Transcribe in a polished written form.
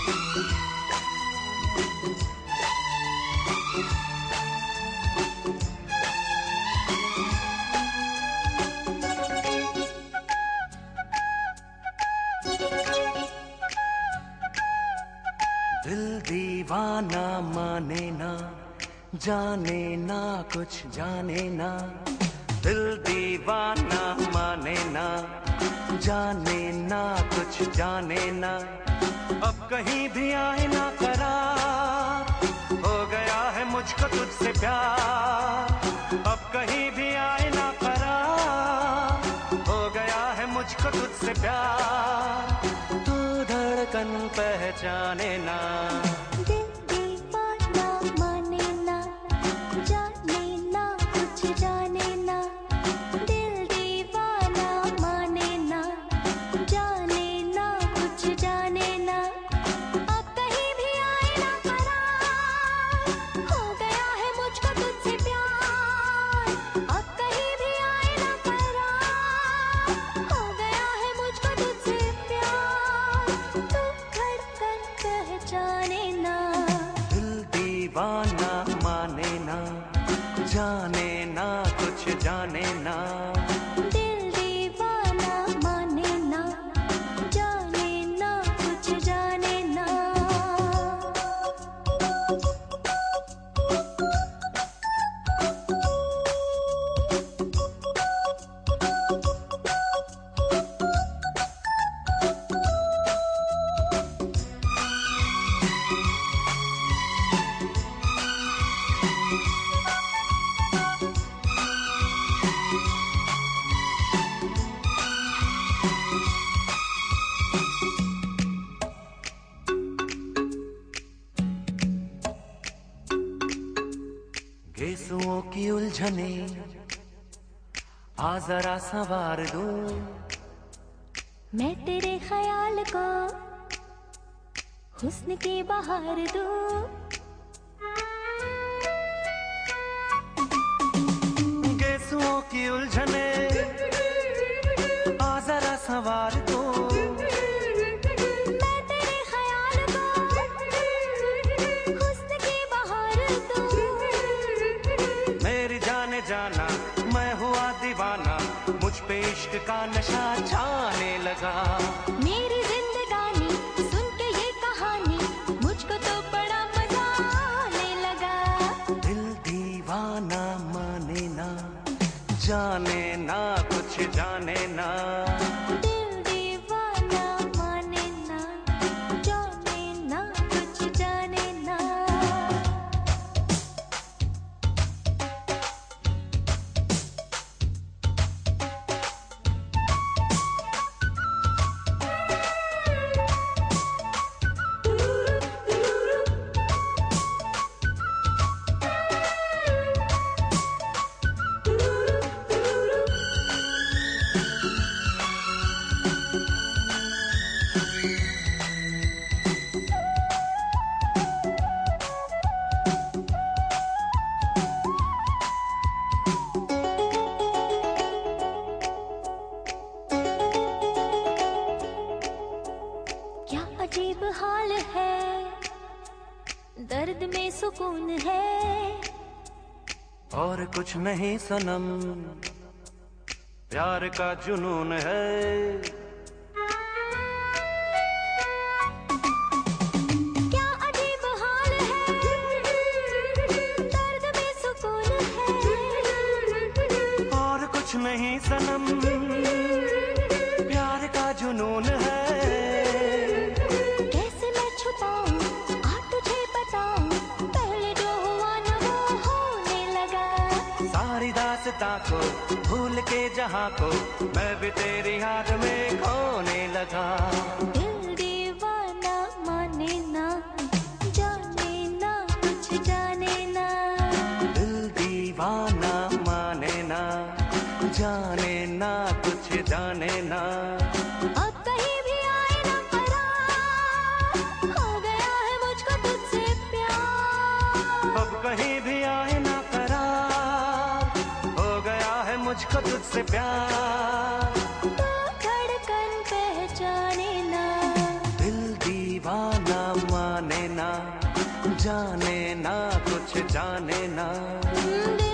दिल दीवाना माने ना, जाने ना कुछ जाने ना। दिल दीवाना माने ना, जाने ना कुछ जाने ना। अब कहीं भी आए ना करार, हो गया है मुझको तुझसे प्यार। अब कहीं भी आए ना करार, हो गया है मुझको तुझसे प्यार। तू धड़कन पहचाने ना। दिल दीवाना माने ना, जाने ना कुछ जाने ना। दिल दीवाना माने ना, जाने ना कुछ जाने ना। अब कहीं भी आए ना करार, हो गया है मुझको तुझसे प्यार। अब कहीं भी आए ना करार, हो गया है मुझको तुझसे प्यार। तू धड़कन पहचाने ना। दिल दीवाना माने ना, जाने ना कुछ जाने ना। दिल दीवाना माने ना, जाने ना कुछ जाने ना। गेसुओं की उलझने आ जरा संवार दूं। मैं तेरे ख्याल को हुस्न की बहार दूं। गेसुओं की उलझने आ जरा संवार दूं। मैं तेरे ख्याल को हुस्न की बहार दूं। मेरी जाने जाना मैं हुआ दीवाना, मुझ पे इश्क का नशा छाने लगा। मेरी जिंदगानी सुन के ये कहानी, मुझको तो बड़ा मजा आने लगा। दिल दीवाना माने ना, जाने ना कुछ जाने ना। दिल दीवाना माने ना, जाने ना कुछ जाने ना। क्या अजीब हाल है, दर्द में सुकून है। और कुछ नहीं सनम, प्यार का जुनून है। क्या अजीब हाल है, दर्द में सुकून है। और कुछ नहीं सनम, प्यार का जुनून है। कैसे मैं छुपाऊं आ तुझे बताऊं, पहले जो हुआ न वो होने लगा। सारी दास्तां को भूल के जहां को, मैं भी तेरी याद में खोने लगा। दिल दीवाना माने ना, जाने ना कुछ जाने ना। दिल दीवाना माने ना, जाने ना कुछ जाने ना। अब कहीं भी आए ना करार, हो गया है मुझको तुझसे प्यार। अब कहीं भी आए ना करार, हो गया है मुझको तुझसे प्यार। तो धड़कन पहचाने ना। दिल दीवाना ना, जाने ना कुछ जाने ना।